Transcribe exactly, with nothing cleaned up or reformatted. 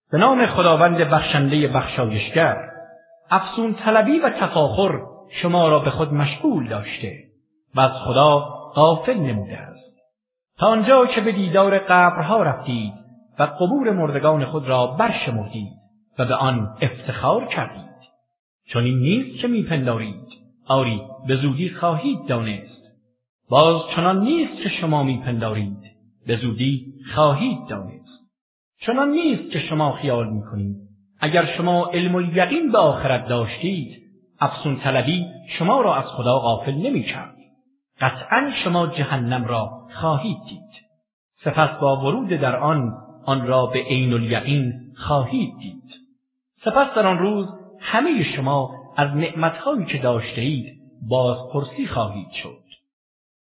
به نام خداوند بخشنده بخشایشگر. افسون طلبی و تفاخر شما را به خود مشغول داشته و از خدا غافل نموده است. تا آنجا که به دیدار قبرها رفتید و قبور مردگان خود را برشمردید و به آن افتخار کردید. چون این نیست که میپندارید، آری به زودی خواهید دانست. باز چنان نیست که شما میپندارید، به زودی خواهید دانست. چنان نیست که شما خیال میکنید اگر شما علم الیقین به آخرت داشتید، افسون طلبی شما را از خدا غافل نمیکرد. قطعا شما جهنم را خواهید دید. سپس با ورود در آن، آن را به عین الیقین خواهید دید. سپس در آن روز همه شما از نعمتهایی که داشتید بازپرسی خواهید شد.